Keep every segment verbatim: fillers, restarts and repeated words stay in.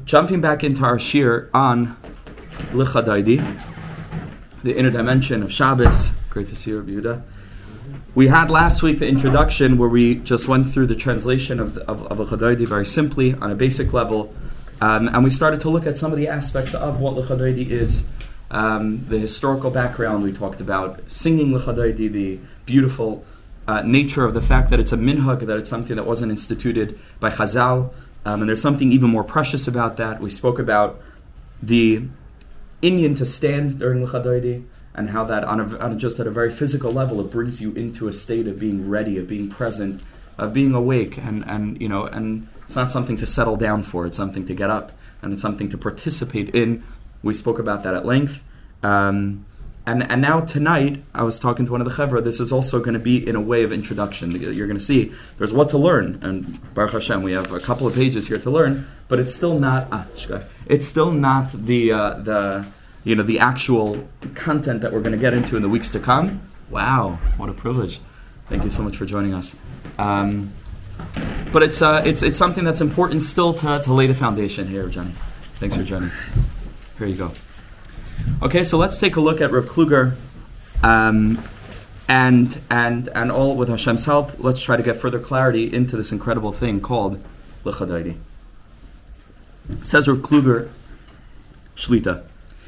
jumping back into our shir on L'Chadaydi, the inner dimension of Shabbos. Great to see you, Rabbi Yehuda. We had last week the introduction where we just went through the translation of of, of L'Chadaydi very simply on a basic level, um, and we started to look at some of the aspects of what L'Chadaydi is. Um, the historical background we talked about, singing L'Chadaydi, the beautiful uh, nature of the fact that it's a minhag, that it's something that wasn't instituted by Chazal, um, and there's something even more precious about that. We spoke about the inyan to stand during L'Chadaydi, and how that on, a, on a, just at a very physical level, it brings you into a state of being ready, of being present, of being awake, and, and you know, and it's not something to settle down for, it's something to get up, and it's something to participate in. We spoke about that at length. Um, and, and now tonight, I was talking to one of the Chevra, this is also going to be in a way of introduction. You're going to see there's what to learn, and Baruch Hashem, we have a couple of pages here to learn, but it's still not, ah, it's still not the, uh, the, you know, the actual content that we're going to get into in the weeks to come. Wow, what a privilege. Thank you so much for joining us. Um, but it's, uh, it's, it's something that's important still to, to lay the foundation here, Johnny. Thanks for joining. Here you go. Okay, so let's take a look at Reb Kluger, um, and and and all with Hashem's help, let's try to get further clarity into this incredible thing called L'Chadaydi. Says Reb Kluger, Shlita.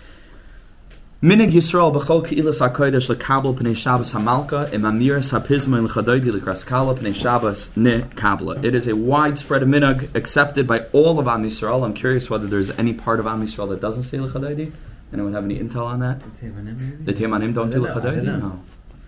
Minig Yisrael b'chol keilas hakodesh lekabel pnei Shabbos hamalka im amiras hapizma L'Chadaydi l'kraskala pnei Shabbos ne kabla. It is a widespread minig accepted by all of Am Yisrael. I'm curious whether there's any part of Am Yisrael that doesn't say L'Chadaydi. Anyone have any intel on that? The Teimanim don't do L'Chadaydi? No.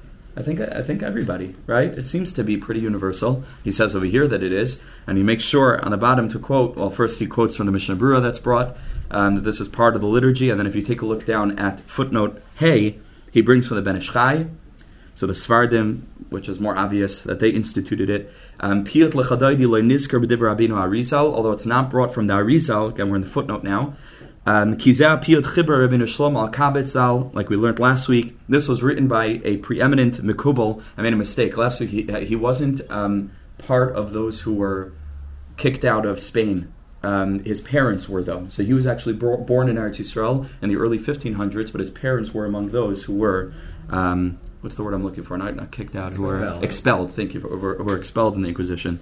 I think I think everybody, right? It seems to be pretty universal. He says over here that it is, and he makes sure on the bottom to quote, well, first he quotes from the Mishnah Berurah that's brought, um, that this is part of the liturgy, and then if you take a look down at footnote Hey, he brings from the Ben Ish Chai, so the Svardim, which is more obvious that they instituted it. Um, Piyat L'Chadaydi lo nizkar b'divrei Rabbeinu Arizal, although it's not brought from the Arizal, again we're in the footnote now. Um, Kizah Piyat Chibur Rabbeinu Shlomo al Kabetz Zal, like we learned last week. This was written by a preeminent Mikubal. I made a mistake. Last week he, he wasn't um, part of those who were kicked out of Spain. Um, his parents were, though. So he was actually bo- born in Eretz Yisrael in the early fifteen hundreds, but his parents were among those who were, um, what's the word I'm looking for? Not, not kicked out, who were expelled. Thank you, for, who, were, who were expelled in the Inquisition.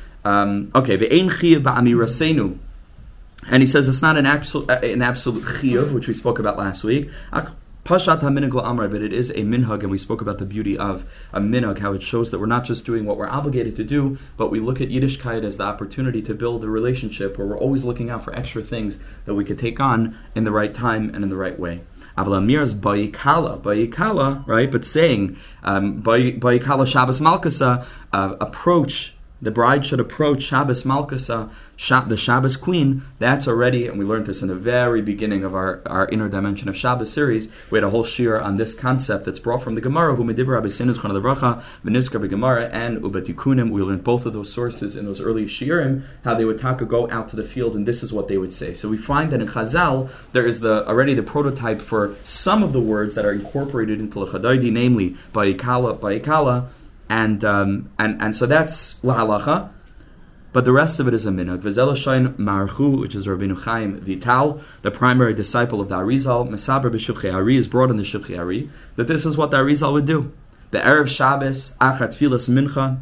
Um, okay, Ve'ein chiyav ba'amirasenu. And he says it's not an absolute, an absolute chiyuv, which we spoke about last week. Pashat ha-minhag la'amra, but it is a minhag, and we spoke about the beauty of a minhag, how it shows that we're not just doing what we're obligated to do, but we look at Yiddishkeit as the opportunity to build a relationship where we're always looking out for extra things that we could take on in the right time and in the right way. Aval amir's bayikala, bayikala, right? But saying um, bayikala Shabbos Malkasa, uh, approach. The bride should approach Shabbos Malkasa, the Shabbos Queen. That's already, and we learned this in the very beginning of our, our Inner Dimension of Shabbos series. We had a whole shir on this concept that's brought from the Gemara, Hu Medivra Rabbi Sinus Chana Levracha, V'Nizkar B'Gemara, and Ubatikunim. We learned both of those sources in those early shirim, how they would taka go out to the field, and this is what they would say. So we find that in Chazal, there is the already the prototype for some of the words that are incorporated into L'Chadaydi, namely Bayikala, Bayikala, And um, and and so that's lahalacha, but the rest of it is a minhag. V'zelashayin Marchu, which is Rabbeinu Chaim Vital, the primary disciple of the Arizal, Mesaber b'Shivchei Ari, is brought in the Shivchei Ari, that this is what the Arizal would do. Be'erev Shabbos, achat tfilas mincha.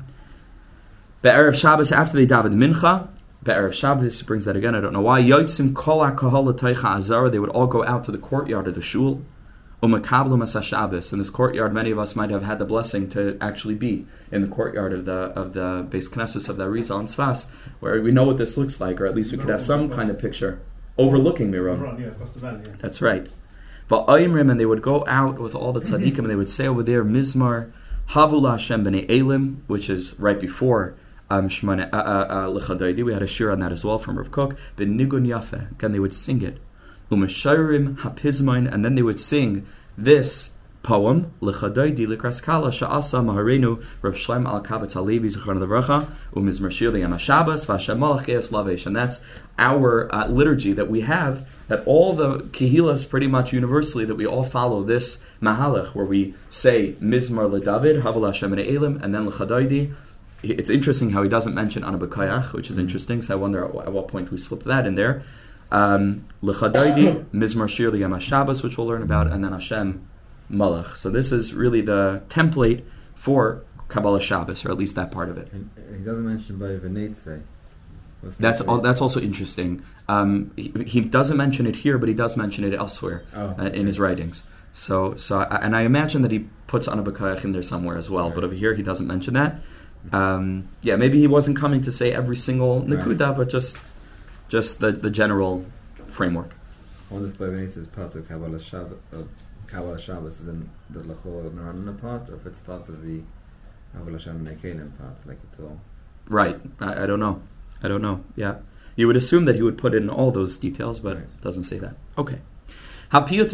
Be'erev Shabbos, after they davened mincha, Be'erev Shabbos, brings that again, I don't know why, Yotzim kol ha'kahol l'teicha azara, they would all go out to the courtyard of the shul. Umakablu Masa Shabbos. In this courtyard, many of us might have had the blessing to actually be in the courtyard of the of the Beis Knesset of the Arizal and Sfas, where we know what this looks like, or at least we could have some kind of picture overlooking Miron. That's right. But Ayimrim, and they would go out with all the tzaddikim, and they would say over there, Mizmar Havula Hashem B'nei Elim, which is right before um, Shmone uh, uh, L'Chadaydi. We had a shir on that as well from Rav Kook. B'Nigun Yafeh. Again, they would sing it. Umesharim hapizmain, and then they would sing this poem, L'Chadaydi L'Kraskala Sha'asa Maharenu Rav Shlomo Al Kabetz Halevi Zichron Levracha Umizmar Shir L'Yam HaShabbos V'Hashem Malach Ge'es Lavesh. And that's our uh, liturgy that we have, that all the Kehilas pretty much universally, that we all follow this Mahalach, where we say Mizmar LeDavid, Havel Hashem B'nei Elim, and then L'Chadaydi. It's interesting how he doesn't mention Ana B'Kayach, which is interesting, so I wonder at what point we slipped that in there. Um, L'chadaidi, Mizmar Shir L'Yom HaShabbos, which we'll learn about, and then Hashem Malach. So this is really the template for Kabbalah Shabbos, or at least that part of it. And he doesn't mention by Venetze. That's all, that's also interesting. Um, he, he doesn't mention it here, but he does mention it elsewhere oh, uh, in his writings. So, so, I, and I imagine that he puts Anabakayach in there somewhere as well. Right. But over here, he doesn't mention that. Um, yeah, maybe he wasn't coming to say every single Nakuda, right. but just, just the, the general framework. I wonder if by Venetze is part of Kabbalah Shabbos. Uh, Kabbalah Shabbos is in the Lachol Naranana part, or if it's part of the Kabbalah Shabbos Nekelim part, like it's all. Right. I, I don't know. I don't know. Yeah. You would assume that he would put in all those details, but it doesn't say that. Okay. The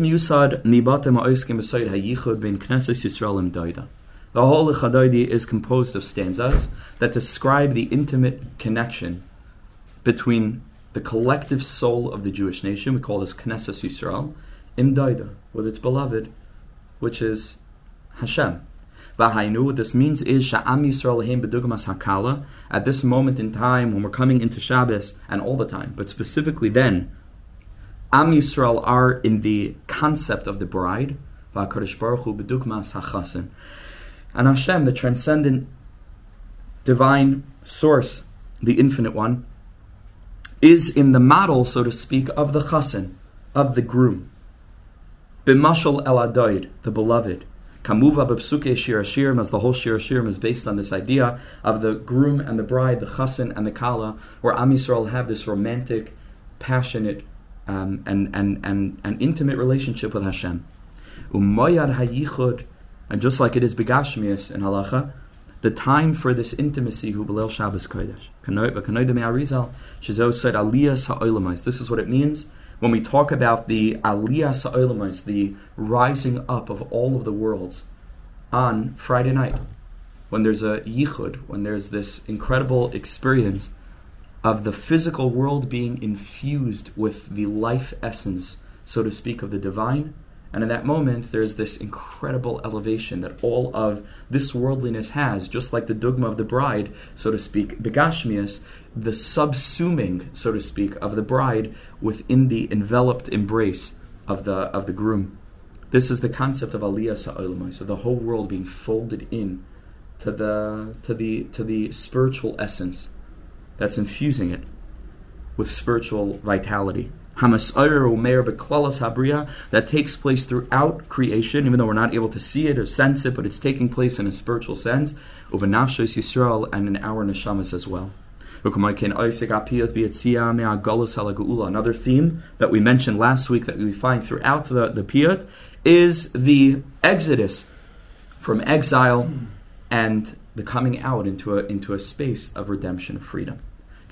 whole Chadaidi is composed of stanzas that describe the intimate connection between the collective soul of the Jewish nation, we call this Knesset Yisrael, im Daida, with its beloved, which is Hashem. What this means is Sha'am Yisrael Heim B'Dugmas Hakala. At this moment in time, when we're coming into Shabbos, and all the time, but specifically then, Am Yisrael are in the concept of the bride, V'Hakadosh Baruch Hu B'Dugmas HaChasen. And Hashem, the transcendent, divine source, the infinite one, is in the model, so to speak, of the Chasen, of the groom. B'Mashal El Adoid, the beloved. Kamuva b'psuke Shir Hashirim, as the whole Shir Hashirim is based on this idea of the groom and the bride, the Chasen and the Kala, where Am Yisrael have this romantic, passionate, um, and, and, and, and intimate relationship with Hashem. Umayad hayichud, and just like it is begashmias in halacha, the time for this intimacy, hu b'leil Shabbos kodesh. Kanoida me'arizal, shezo said aliyas ha'olamais. This is what it means when we talk about the aliyas ha'olamais, the rising up of all of the worlds on Friday night, when there's a yichud, when there's this incredible experience of the physical world being infused with the life essence, so to speak, of the divine. And in that moment, there's this incredible elevation that all of this worldliness has, just like the dogma of the bride, so to speak, begashmias, the subsuming, so to speak, of the bride within the enveloped embrace of the of the groom. This is the concept of aliyah sa'olamai, so the whole world being folded in to the to the to the spiritual essence that's infusing it with spiritual vitality. That takes place throughout creation, even though we're not able to see it or sense it, but it's taking place in a spiritual sense, ubenafshos Yisrael, and in our neshamas as well. Another theme that we mentioned last week that we find throughout the, the piyut is the exodus from exile and the coming out into a, into a space of redemption, of freedom.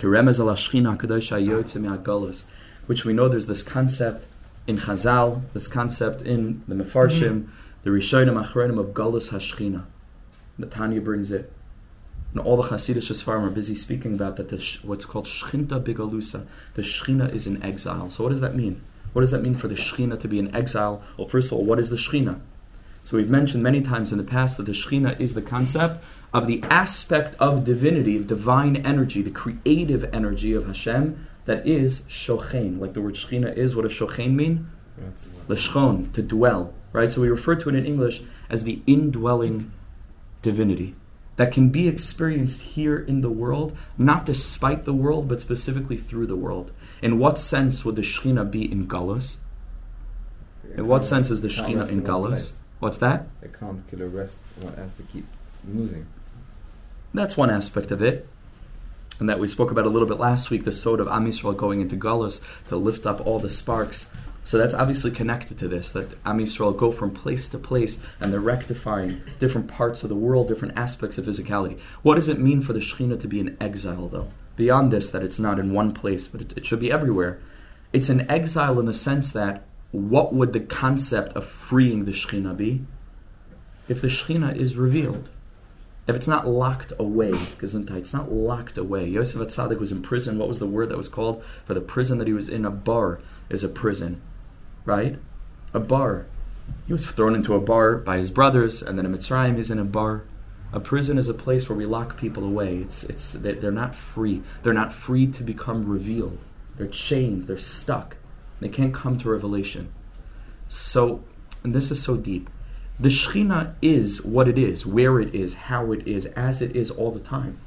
Which we know there's this concept in Chazal, this concept in the Mefarshim, mm-hmm. the Rishonim Achronim of Galus HaShechina. The Tanya brings it. And all the Hasidic Sfarim are busy speaking about that, the, what's called Shechinta Bigalusa. The Shechina is in exile. So what does that mean? What does that mean for the Shechina to be in exile? Well, first of all, what is the Shechina? So we've mentioned many times in the past that the Shechina is the concept of the aspect of divinity, of divine energy, the creative energy of Hashem, that is shochen, like the word shechina is. What does shochen mean? L'shchon, to dwell, right? So we refer to it in English as the indwelling divinity that can be experienced here in the world, not despite the world, but specifically through the world. In what sense would the shechina be in Galus? In what sense is the shechina in Galus? What's that? It can't kill a rest, it has to keep moving. That's one aspect of it. And that we spoke about a little bit last week, the sod of Am Yisrael going into Galus to lift up all the sparks. So that's obviously connected to this, that Am Yisrael go from place to place and they're rectifying different parts of the world, different aspects of physicality. What does it mean for the Shekhinah to be in exile, though? Beyond this, that it's not in one place, but it, it should be everywhere. It's an exile in the sense that what would the concept of freeing the Shekhinah be? If the Shekhinah is revealed. If it's not locked away, gesundheit, it's not locked away. Yosef HaTzadik was in prison. What was the word that was called for the prison that he was in? A bar is a prison, right? A bar. He was thrown into a bar by his brothers, and then in Mitzrayim he's in a bar. A prison is a place where we lock people away. It's it's they're not free. They're not free to become revealed. They're chained. They're stuck. They can't come to revelation. So, and this is so deep. The Shekhinah is what it is, where it is, how it is, as it is all the time.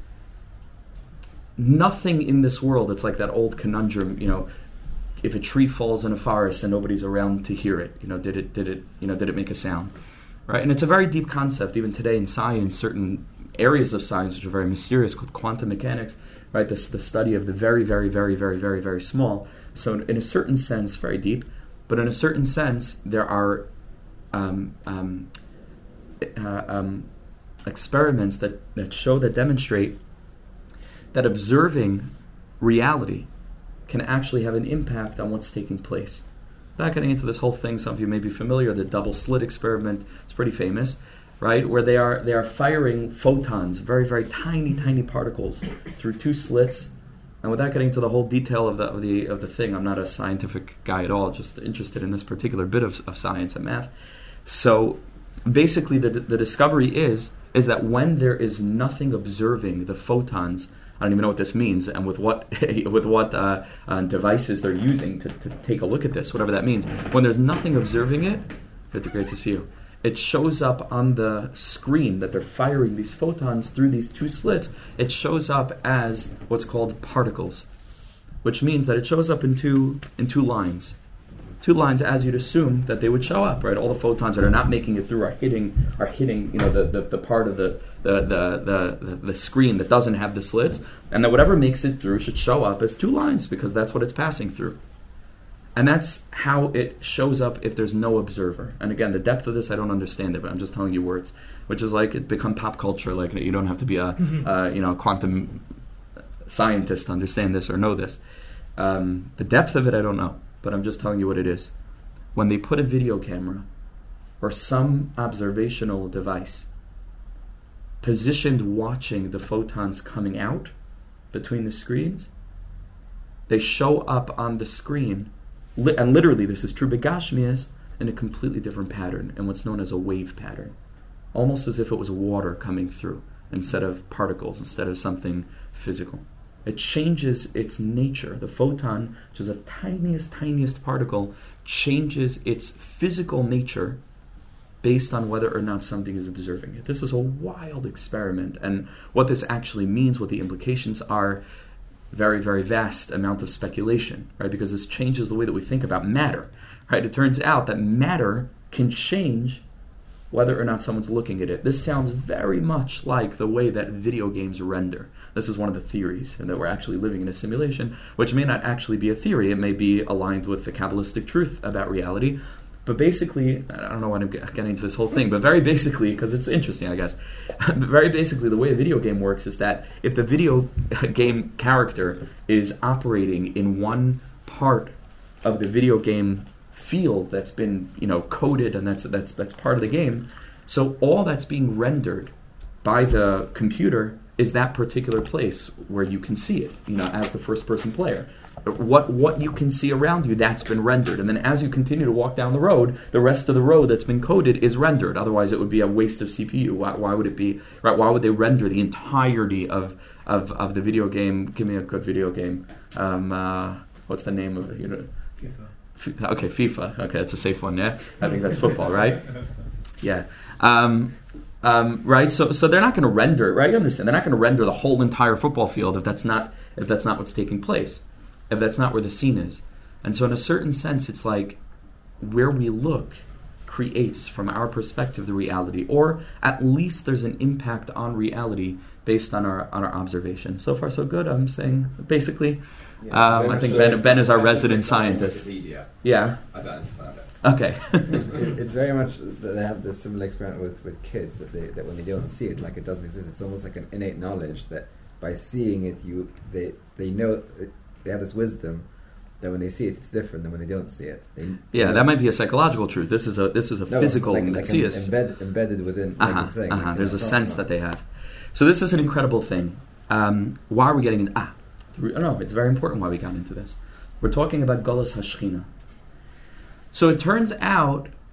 Nothing in this world, it's like that old conundrum, you know, if a tree falls in a forest and nobody's around to hear it, you know, did it, did it, you know, did it make a sound? Right? And it's a very deep concept, even today in science, certain areas of science which are very mysterious, called quantum mechanics, right? This the study of the very, very, very, very, very, very small. So in a certain sense, very deep, but in a certain sense, there are um, um, uh, um, experiments that, that show, that demonstrate that observing reality can actually have an impact on what's taking place. Not getting into this whole thing, some of you may be familiar, the double slit experiment, it's pretty famous, right? Where they are they are firing photons, very, very tiny, tiny particles through two slits. And without getting into the whole detail of the of the of the thing, I'm not a scientific guy at all, just interested in this particular bit of, of science and math. So basically the the discovery is is that when there is nothing observing the photons, I don't even know what this means, and with what with what uh, uh, devices they're using to, to take a look at this, whatever that means. When there's nothing observing it, good, great to see you. It shows up on the screen that they're firing these photons through these two slits. It shows up as what's called particles, which means that it shows up in two in two lines. Two lines as you'd assume that they would show up, right? All the photons that are not making it through are hitting are hitting, you know, the, the, the part of the the, the the the screen that doesn't have the slits, and that whatever makes it through should show up as two lines because that's what it's passing through. And that's how it shows up if there's no observer. And again, the depth of this, I don't understand it, but I'm just telling you words, which is like it become pop culture. Like you don't have to be a uh, you know a quantum scientist to understand this or know this. Um, the depth of it, I don't know. But I'm just telling you what it is. When they put a video camera or some observational device positioned watching the photons coming out between the screens, they show up on the screen, li- and literally this is true begashmias, in a completely different pattern, in what's known as a wave pattern. Almost as if it was water coming through instead of particles, instead of something physical. It changes its nature. The photon, which is the tiniest, tiniest particle, changes its physical nature based on whether or not something is observing it. This is a wild experiment, and what this actually means, what the implications are, very, very vast amount of speculation, right? Because this changes the way that we think about matter, right? It turns out that matter can change whether or not someone's looking at it. This sounds very much like the way that video games render. This is one of the theories, and that we're actually living in a simulation, which may not actually be a theory. It may be aligned with the Kabbalistic truth about reality. But basically, I don't know why I'm getting into this whole thing, but very basically, because it's interesting, I guess, but very basically, the way a video game works is that if the video game character is operating in one part of the video game field that's been, you know, coded, and that's that's that's part of the game, so all that's being rendered by the computer is that particular place where you can see it, you know, as the first-person player. What what you can see around you, that's been rendered. And then as you continue to walk down the road, the rest of the road that's been coded is rendered. Otherwise, it would be a waste of C P U. Why, why would it be, right? Why would they render the entirety of, of, of the video game? Give me a good video game. Um, uh, what's the name of it? You know, FIFA. F- okay, FIFA. Okay, that's a safe one, yeah? I think that's football, right? Yeah. Um, Um, right, so so they're not going to render, right? You understand? They're not going to render the whole entire football field if that's not if that's not what's taking place, if that's not where the scene is. And so, in a certain sense, it's like where we look creates, from our perspective, the reality, or at least there's an impact on reality based on our on our observation. So far, so good. I'm saying basically, yeah, um, I think Ben Ben is our resident scientist. Yeah, I don't understand it. Okay. it's, it, it's very much, they have the similar experiment with, with kids, that they that when they don't see it, like it doesn't exist, it's almost like an innate knowledge that by seeing it, you they they know, they have this wisdom that when they see it, it's different than when they don't see it. They, yeah, that might be a psychological truth. This is a this is a no, physical like, like embed, embedded within. Like uh-huh, saying, uh-huh. like There's a sense that they have. So this is an incredible thing. Um, why are we getting in? Ah, no, it's very important why we got into this. We're talking about Golus HaShechina. So it turns out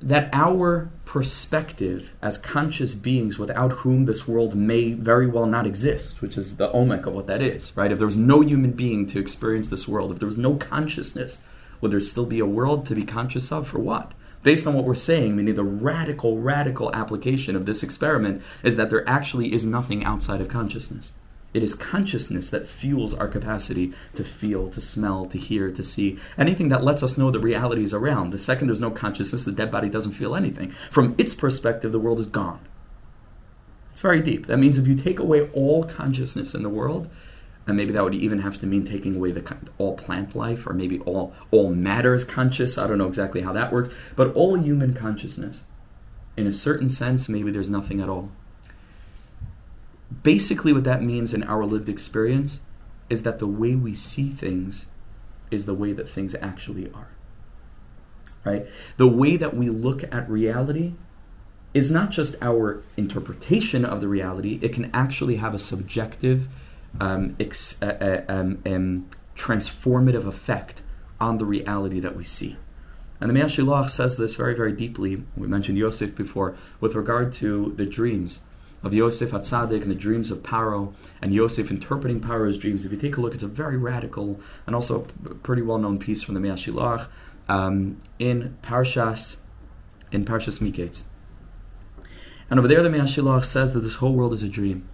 that our perspective as conscious beings without whom this world may very well not exist, which is the omek of what that is, right? If there was no human being to experience this world, if there was no consciousness, would there still be a world to be conscious of? For what? Based on what we're saying, meaning the radical, radical application of this experiment is that there actually is nothing outside of consciousness. It is consciousness that fuels our capacity to feel, to smell, to hear, to see. Anything that lets us know the reality is around. The second there's no consciousness, the dead body doesn't feel anything. From its perspective, the world is gone. It's very deep. That means if you take away all consciousness in the world, and maybe that would even have to mean taking away the all plant life, or maybe all, all matter is conscious. I don't know exactly how that works. But all human consciousness, in a certain sense, maybe there's nothing at all. Basically what that means in our lived experience is that the way we see things is the way that things actually are. Right? The way that we look at reality is not just our interpretation of the reality, it can actually have a subjective, um, ex- uh, uh, um, um, transformative effect on the reality that we see. And the Mea Shilach says this very, very deeply. We mentioned Yosef before, with regard to the dreams of Yosef HaTzadik and the dreams of Paro, and Yosef interpreting Paro's dreams. If you take a look, it's a very radical and also a pretty well-known piece from the Mea Shilach um, in Parshas, in Parshas Miketz. And over there, the Mea Shilach says that this whole world is a dream.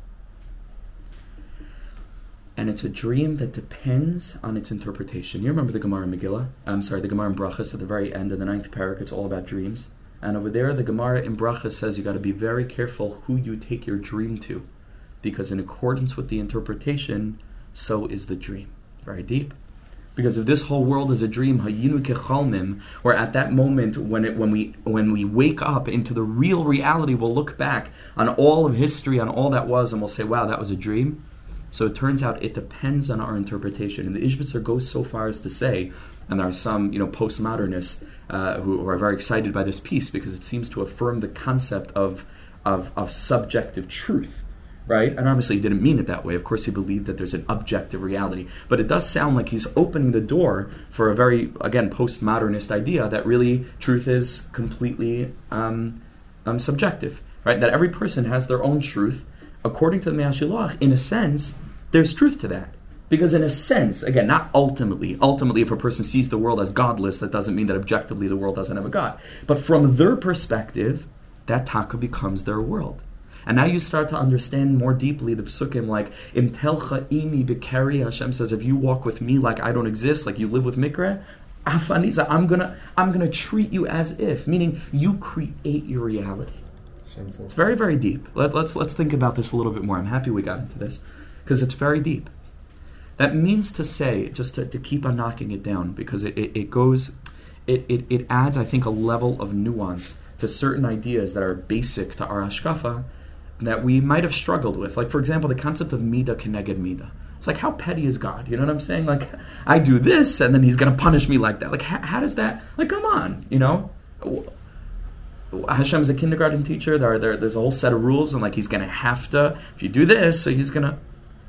And it's a dream that depends on its interpretation. You remember the Gemara in Megillah? I'm sorry, the Gemara in Brachas at the very end of the ninth parak, it's all about dreams. And over there, the Gemara in Bracha says you got to be very careful who you take your dream to, because in accordance with the interpretation, so is the dream. Very deep. Because if this whole world is a dream, hayinu kechalmim, where at that moment when it, when we when we wake up into the real reality, we'll look back on all of history, on all that was, and we'll say, "Wow, that was a dream." So it turns out it depends on our interpretation. And the Ishbitzer goes so far as to say, and there are some, you know, postmodernists uh, who, who are very excited by this piece because it seems to affirm the concept of, of of subjective truth, right? And obviously he didn't mean it that way. Of course he believed that there's an objective reality. But it does sound like he's opening the door for a very, again, postmodernist idea that really truth is completely um, um, subjective, right? That every person has their own truth. According to the Mea Shilach, in a sense, there's truth to that. Because in a sense, again, not ultimately, ultimately if a person sees the world as godless, that doesn't mean that objectively the world doesn't have a God. But from their perspective, that taka becomes their world. And now you start to understand more deeply the psukim like, Im telcha imi b'keri, Hashem says, if you walk with me like I don't exist, like you live with Mikra, Afaniza, I'm gonna, I'm gonna treat you as if, meaning you create your reality. It's very, very deep. Let, let's let's think about this a little bit more. I'm happy we got into this, because it's very deep. That means to say, just to, to keep on knocking it down, because it, it, it goes, it, it, it adds, I think, a level of nuance to certain ideas that are basic to our hashkafa that we might have struggled with. Like, for example, the concept of midah keneged midah. It's like, how petty is God? You know what I'm saying? Like, I do this, and then he's going to punish me like that. Like, how, how does that, like, come on, you know? Hashem's a kindergarten teacher. There, there, there's a whole set of rules, and like he's going to have to, if you do this, so he's going to...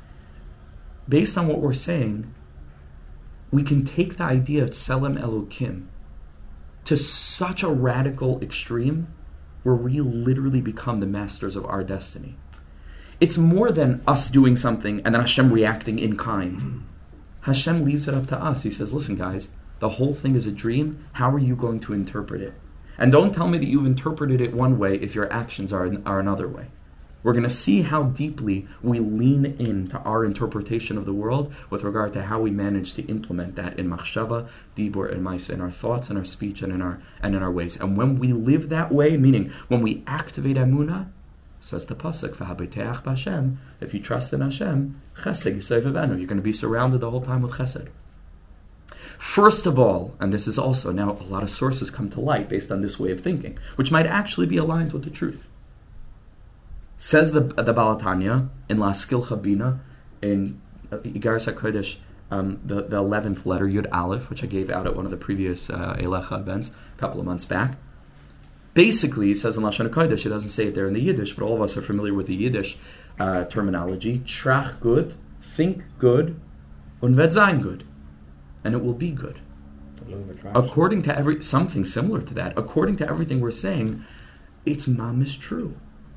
Based on what we're saying, we can take the idea of Tselem Elokim to such a radical extreme where we literally become the masters of our destiny. It's more than us doing something and then Hashem reacting in kind. Hashem leaves it up to us. He says, listen guys, the whole thing is a dream. How are you going to interpret it? And don't tell me that you've interpreted it one way if your actions are, are another way. We're going to see how deeply we lean into our interpretation of the world with regard to how we manage to implement that in machshava, dibur, and maisa, in our thoughts, and our speech, and in our and in our ways. And when we live that way, meaning when we activate emunah, says the pasuk, "V'habiteach b'Hashem," if you trust in Hashem, chesed yisayv avenu, you're going to be surrounded the whole time with chesed. First of all, and this is also now a lot of sources come to light based on this way of thinking, which might actually be aligned with the truth. Says the the Baal Tanya in La Skilcha Bina in Igaras HaKodesh, um, the the eleventh letter Yud Aleph, which I gave out at one of the previous uh, Eilecha events a couple of months back. Basically, he says in Lashon HaKodesh, it doesn't say it there in the Yiddish, but all of us are familiar with the Yiddish uh, terminology. Trach good, think good, und wird sein good, and it will be good. according to every something similar to that, according to everything we're saying, it's mamish true.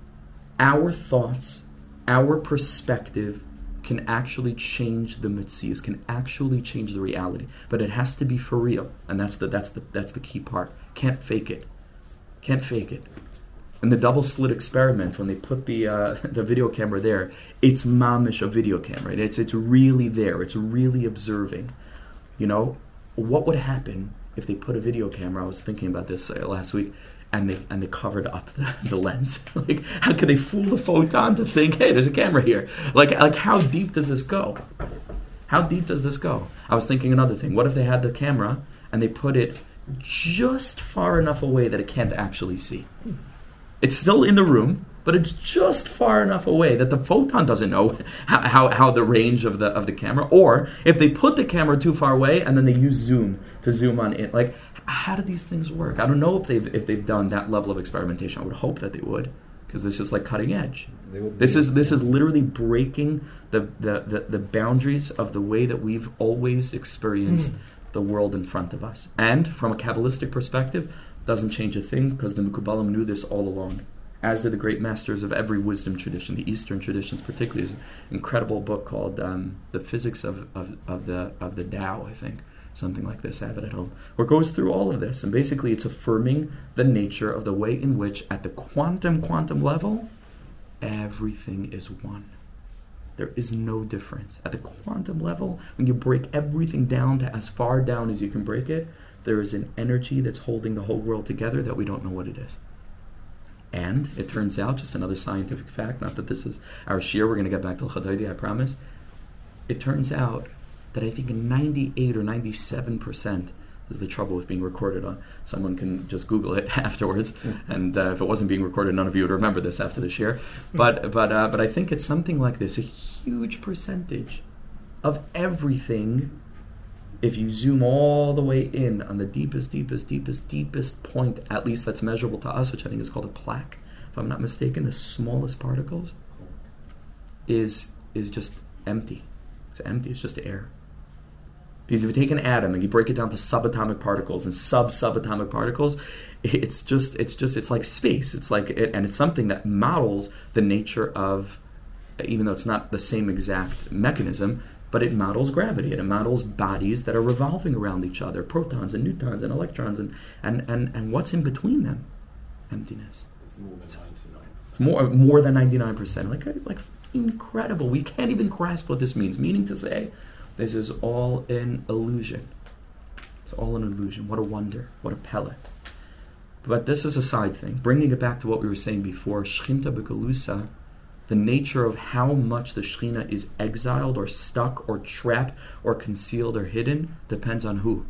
Our thoughts, our perspective can actually change the metzius, can actually change the reality. But it has to be for real. And that's the that's the that's the key part. Can't fake it. Can't fake it. In the double slit experiment, when they put the uh, the video camera there, it's mamish a video camera. Right? It's it's really there. It's really observing. You know, what would happen if they put a video camera? I was thinking about this uh, last week, and they and they covered up the, the lens. Like, how could they fool the photon to think, hey, there's a camera here? Like, like how deep does this go? How deep does this go? I was thinking another thing. What if they had the camera and they put it just far enough away that it can't actually see? It's still in the room, but it's just far enough away that the photon doesn't know how, how, how the range of the of the camera. Or if they put the camera too far away and then they use zoom to zoom on it, like, how do these things work? I don't know if they've if they've done that level of experimentation. I would hope that they would, because this is like cutting edge. This is this is literally breaking the, the, the, the boundaries of the way that we've always experienced mm. the world in front of us. And from a Kabbalistic perspective, doesn't change a thing, because the Mekubalim knew this all along, as did the great masters of every wisdom tradition. The Eastern traditions particularly is an incredible book called um, The Physics of, of, of the of the Tao, I think. Something like this, I have it at home, where it goes through all of this. And basically it's affirming the nature of the way in which, at the quantum, quantum level, everything is one. There is no difference. At the quantum level, when you break everything down to as far down as you can break it, there is an energy that's holding the whole world together that we don't know what it is. And it turns out, just another scientific fact, not that this is our shir, we're going to get back to L'Chadaydi, I promise. It turns out that I think ninety-eight or ninety-seven percent is the trouble with being recorded on. Someone can just Google it afterwards, and uh, if it wasn't being recorded, none of you would remember this after the shir. But but uh, but I think it's something like this: a huge percentage of everything. If you zoom all the way in on the deepest, deepest, deepest, deepest point, at least that's measurable to us, which I think is called a plaque, if I'm not mistaken, the smallest particles is is just empty. It's empty. It's just air. Because if you take an atom and you break it down to subatomic particles and sub-subatomic particles, it's just, it's just, it's like space. It's like, it, and it's something that models the nature of, even though it's not the same exact mechanism, but it models gravity, and it models bodies that are revolving around each other, protons and neutrons and electrons, and and, and, and what's in between them? Emptiness. It's more than ninety-nine percent. It's more, more than ninety-nine percent. Like, like incredible. We can't even grasp what this means. Meaning to say, this is all an illusion. It's all an illusion. What a wonder. What a pellet. But this is a side thing. Bringing it back to what we were saying before, Shechinta B'Galusa, the nature of how much the Shekhinah is exiled or stuck or trapped or concealed or hidden depends on who?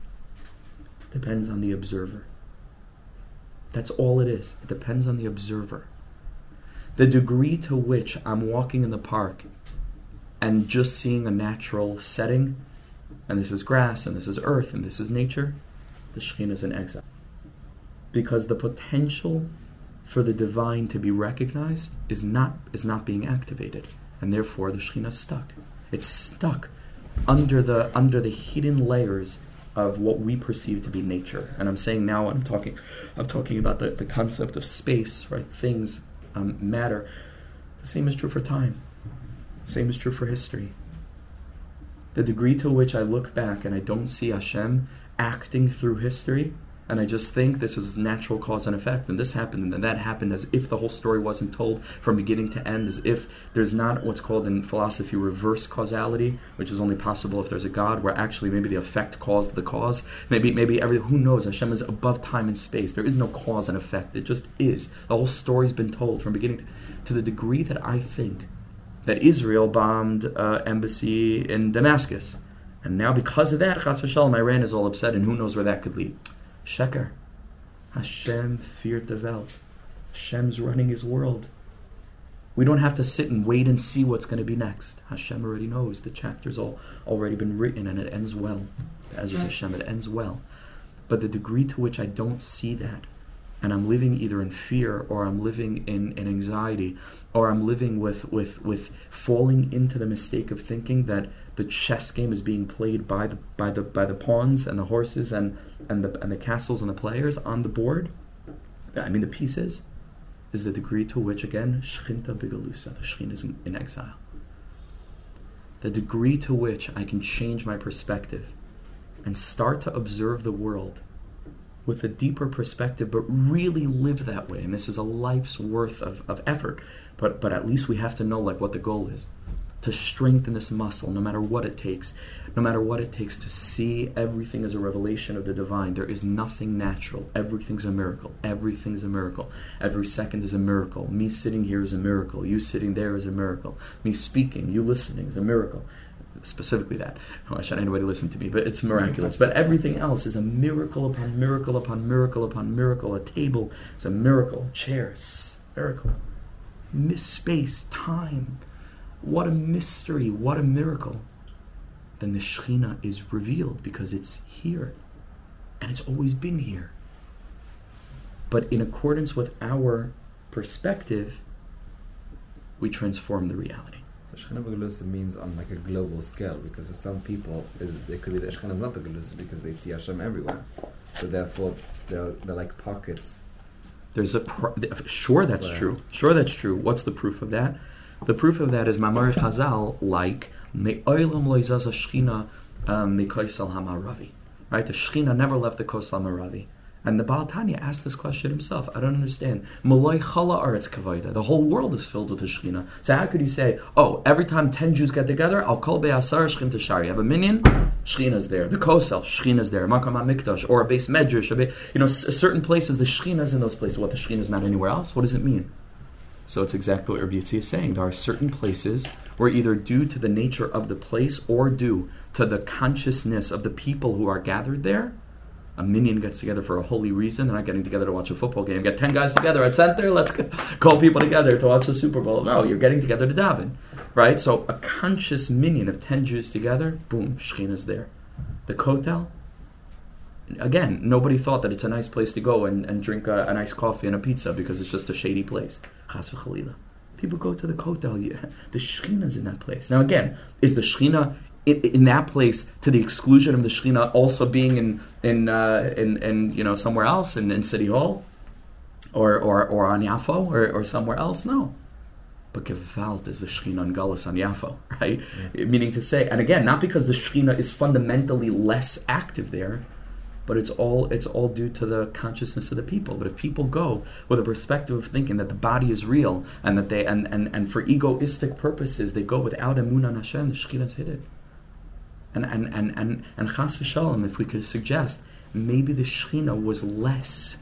Depends on the observer. That's all it is. It depends on the observer. The degree to which I'm walking in the park and just seeing a natural setting, and this is grass, and this is earth, and this is nature, the Shekhinah is in exile. Because the potential for the divine to be recognized is not is not being activated, and therefore the Shekhinah is stuck. It's stuck under the under the hidden layers of what we perceive to be nature. And I'm saying now, I'm talking, I'm talking about the, the concept of space, right? Things, um, matter. The same is true for time. The same is true for history. The degree to which I look back and I don't see Hashem acting through history, and I just think this is natural cause and effect, and this happened and that happened, as if the whole story wasn't told from beginning to end, as if there's not what's called in philosophy reverse causality, which is only possible if there's a God, where actually maybe the effect caused the cause. Maybe maybe every who knows, Hashem is above time and space. There is no cause and effect. It just is. The whole story's been told from beginning to, to the degree that I think that Israel bombed uh, embassy in Damascus. And now because of that, Chas v'shalom, Iran is all upset, and who knows where that could lead. Sheker. Hashem feared the Welt. Hashem's running his world. We don't have to sit and wait and see what's going to be next. Hashem already knows. The chapter's all already been written, and it ends well. As is Hashem, it ends well. But the degree to which I don't see that, and I'm living either in fear, or I'm living in, in anxiety, or I'm living with, with, with falling into the mistake of thinking that the chess game is being played by the by the by the pawns and the horses and, and the and the castles and the players on the board, I mean the pieces, is the degree to which, again, Shchinta Bigalusa, the Shechin is in, in exile. The degree to which I can change my perspective and start to observe the world with a deeper perspective, but really live that way. And this is a life's worth of, of effort. But but at least we have to know like what the goal is. To strengthen this muscle, no matter what it takes. No matter what it takes to see everything as a revelation of the divine. There is nothing natural. Everything's a miracle. Everything's a miracle. Every second is a miracle. Me sitting here is a miracle. You sitting there is a miracle. Me speaking, you listening is a miracle. Specifically that. I don't want anybody to listen to me, but it's miraculous. But everything else is a miracle upon miracle upon miracle upon miracle. A table is a miracle. Chairs, miracle. Miss space, time. What a mystery, what a miracle. Then the Shekhinah is revealed because it's here. And it's always been here. But in accordance with our perspective, we transform the reality. So Shekhinah Begalusa means on like a global scale, because for some people, it could be that Shekhinah is not Begalusa because they see Hashem everywhere. So therefore, they're, they're like pockets. There's a pro- sure that's right. true. Sure that's true. What's the proof of that? The proof of that is Mamar Chazal, like Me'olam lo izaza Shechina me'koisal hamaravi. Right? The Shechina never left the Koisal Hamaravi. And the Baal Tanya asked this question himself. I don't understand. Malay chala aretz kavayda. The whole world is filled with the Shechina. So how could you say, oh, every time ten Jews get together, I'll call be'asar Shechin tashari. You have a minyan, Shechina's there. The Kosel, Shechina's there. Makam HaMikdash, or a base medrash. A ba- you know, s- certain places, the Shechina's in those places. What, the Shechina's not anywhere else? What does it mean? So it's exactly what Rabbi Yitzi is saying. There are certain places where either due to the nature of the place or due to the consciousness of the people who are gathered there, a minyan gets together for a holy reason. They're not getting together to watch a football game. Get ten guys together at center. Let's call people together to watch the Super Bowl. No, you're getting together to daven, right? So a conscious minyan of ten Jews together, boom, Shekhinah's there. The Kotel, again, nobody thought that it's a nice place to go and, and drink a, a nice coffee and a pizza because it's just a shady place. Chas v'chalila. People go to the Kotel. Yeah. The Shekhinah's in that place. Now again, is the Shekhinah in, in that place to the exclusion of the Shekhinah also being in in uh, in, in you know somewhere else in, in City Hall or or, or on Yafo or, or somewhere else? No. But Gewalt is the Shekhinah on Galus on Yafo, right? Yeah. Meaning to say, and again, not because the Shekhinah is fundamentally less active there, but it's all it's all due to the consciousness of the people. But if people go with a perspective of thinking that the body is real and that they and, and, and for egoistic purposes they go without emunah on Hashem, the Shekhinah's hidden. And and and and and Chas v'Shalom, if we could suggest, maybe the Shekhinah was less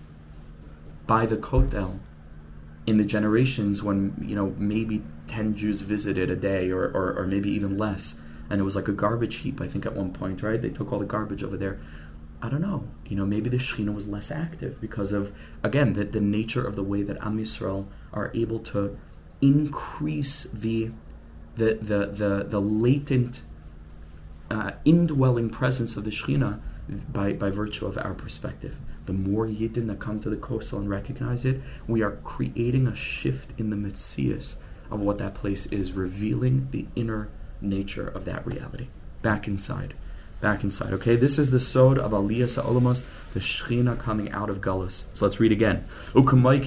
by the Kotel in the generations when, you know, maybe ten Jews visited a day or, or, or maybe even less. And it was like a garbage heap, I think, at one point, right? They took all the garbage over there. I don't know. You know, maybe the Shekhinah was less active because of, again, the, the nature of the way that Am Yisrael are able to increase the the the the, the latent uh, indwelling presence of the Shekhinah by, by virtue of our perspective. The more Yidden that come to the Kosel and recognize it, we are creating a shift in the Metzias of what that place is, revealing the inner nature of that reality. Back inside. Back inside. Okay, this is the sod of Aliyah Sa'olamos, the Shekhinah coming out of Galus. So let's read again. The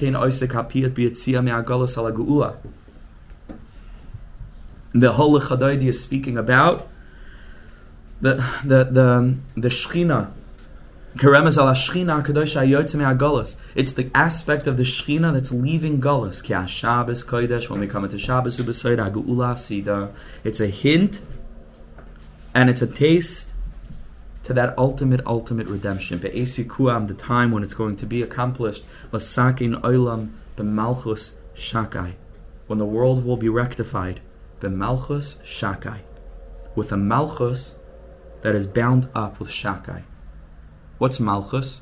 whole Chadaidi is speaking about the the the the Shekhinah. It's the aspect of the Shekhinah that's leaving Galus. When we come into Shabbos, it's a hint and it's a taste to that ultimate, ultimate redemption. The time when it's going to be accomplished. When the world will be rectified. With a Malchus that is bound up with Shakai. What's Malchus?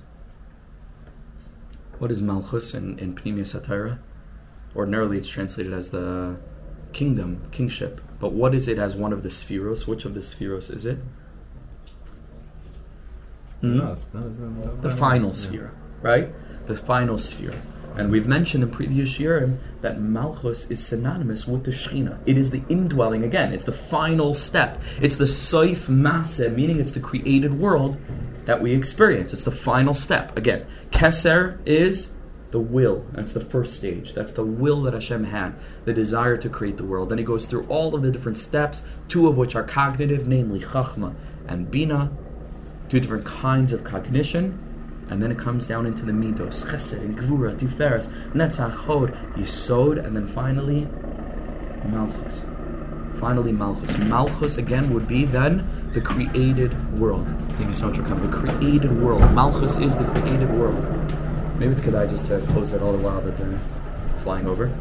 What is Malchus in, in Pnimiyah Satira? Ordinarily it's translated as the kingdom, kingship. But what is it as one of the spheros? Which of the spheros is it? Hmm? The final sphere. right? The final sphere. And we've mentioned in previous years that Malchus is synonymous with the Shechina. It is the indwelling, again, it's the final step. It's the Soif Maseh, meaning it's the created world that we experience. It's the final step. Again, Keser is the will. That's the first stage. That's the will that Hashem had, the desire to create the world. Then he goes through all of the different steps, two of which are cognitive, namely Chachma and Bina, two different kinds of cognition. And then it comes down into the Midos, Chesed and Gvura, Tiferes, Netzach, Hod, Yisod, and then finally, Malchus. Finally, Malchus. Malchus, again, would be then the created world. Thank you so much for coming. The created world. Malchus is the created world. Maybe it's good I just uh, close it all the while that they're flying over.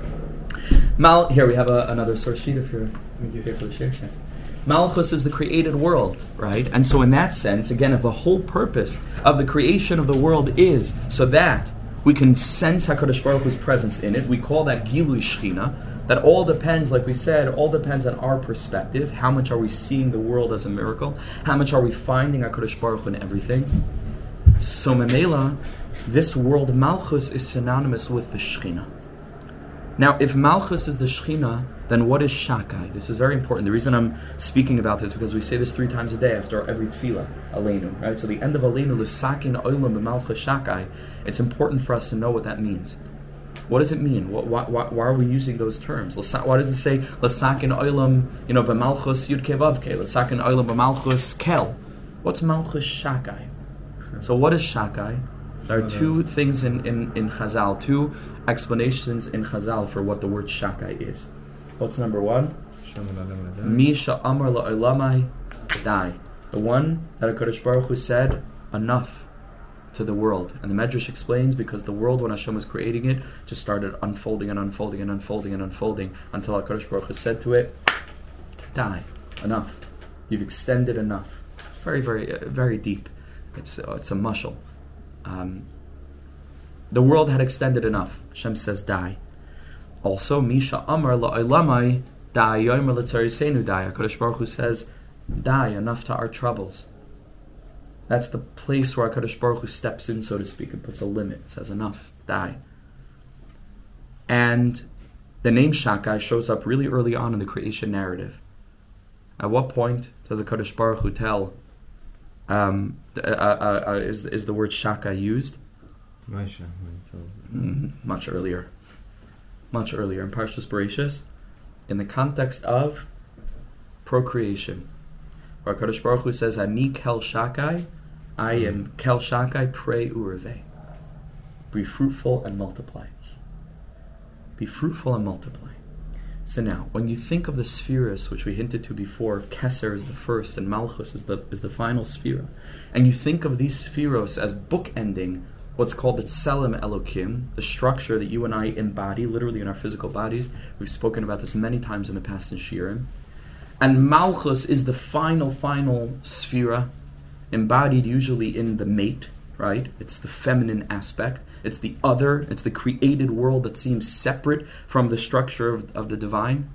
Mal, here we have a, another source sheet if you're here for the share. Malchus is the created world, right? And so in that sense, again, if the whole purpose of the creation of the world is so that we can sense HaKadosh Baruch Hu's presence in it, we call that Gilui Shechina. That all depends, like we said, all depends on our perspective. How much are we seeing the world as a miracle? How much are we finding HaKadosh Baruch Hu in everything? So Memela, this world Malchus is synonymous with the Shechina. Now, if Malchus is the Shechina, then what is Shakai? This is very important. The reason I'm speaking about this is because we say this three times a day after every tefillah, Aleinu, right? So the end of Aleinu, L'sakin olam b'malchus Shakai, it's important for us to know what that means. What does it mean? What, why, why, why are we using those terms? Why does it say L'sakin olam, you know, b'malchus yud kevavke, L'sakin olam b'malchus kel? What's malchus Shakai? So what is Shakai? There are two things in, in, in Chazal, two explanations in Chazal for what the word Shakai is. What's number one? Misha Amar La'olamai Dai. The one that HaKadosh Baruch Hu said, enough to the world. And the Medrash explains because the world, when Hashem was creating it, just started unfolding and unfolding and unfolding and unfolding until HaKadosh Baruch Hu said to it, die, enough. You've extended enough. Very, very, uh, very deep. It's, uh, it's a mashal. Um, the world had extended enough. Hashem says, die. Also, Misha Amar La'olamai Dai Yomer L'Tzarisenu Dai. HaKadosh Baruch Hu says, die, enough to our troubles. That's the place where HaKadosh Baruch Hu steps in, so to speak, and puts a limit. Says, enough, die. And the name Shakai shows up really early on in the creation narrative. At what point does HaKadosh Baruch Hu tell, um, uh, uh, uh, is, is the word Shakai used? Moshe, when he tells it. Mm, much earlier. Much earlier in Parshas Bereishis, in the context of procreation, where HaKadosh Baruch Hu says, "Ani kel shakai, I am kel shakai pre ureve." Be fruitful and multiply. Be fruitful and multiply. So now, when you think of the spheres, which we hinted to before, Keser is the first and Malchus is the is the final sphere, and you think of these spheros as bookending what's called the Tselem Elokim, the structure that you and I embody, literally in our physical bodies. We've spoken about this many times in the past in Shirim. And Malchus is the final, final sphera, embodied usually in the mate, right? It's the feminine aspect. It's the other. It's the created world that seems separate from the structure of, of the divine.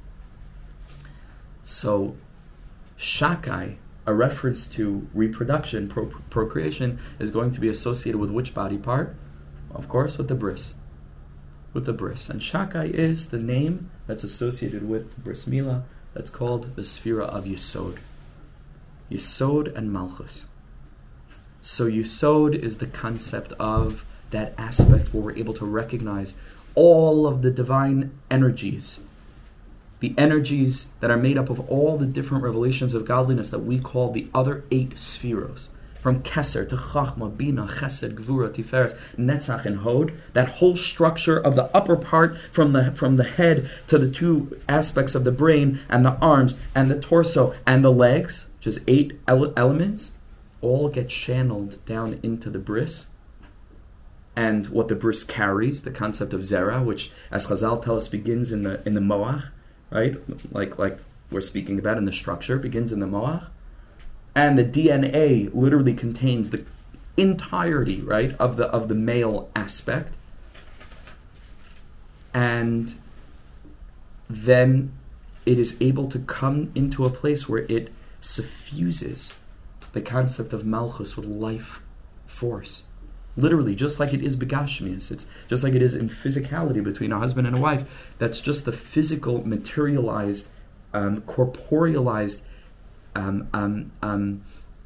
So, Shakai, a reference to reproduction, pro- procreation, is going to be associated with which body part? Of course, with the bris. With the bris. And Shakai is the name that's associated with bris milah, that's called the Sphira of Yesod. Yesod and Malchus. So Yesod is the concept of that aspect where we're able to recognize all of the divine energies, the energies that are made up of all the different revelations of godliness that we call the other eight spheros. From Keser to Chachma, Bina, Chesed, Gvura, Tiferes, Netzach, and Hod, that whole structure of the upper part from the from the head to the two aspects of the brain and the arms and the torso and the legs, which is eight ele- elements, all get channeled down into the bris. And what the bris carries, the concept of Zera, which, as Chazal tell us, begins in the in the Moach, right? Like like we're speaking about in the structure, begins in the Moach. And the D N A literally contains the entirety, right, of the of the male aspect. And then it is able to come into a place where it suffuses the concept of Malchus with life force. Literally, just like it is begashmius, it's just like it is in physicality between a husband and a wife. That's just the physical, materialized, um, corporealized, um, um, um,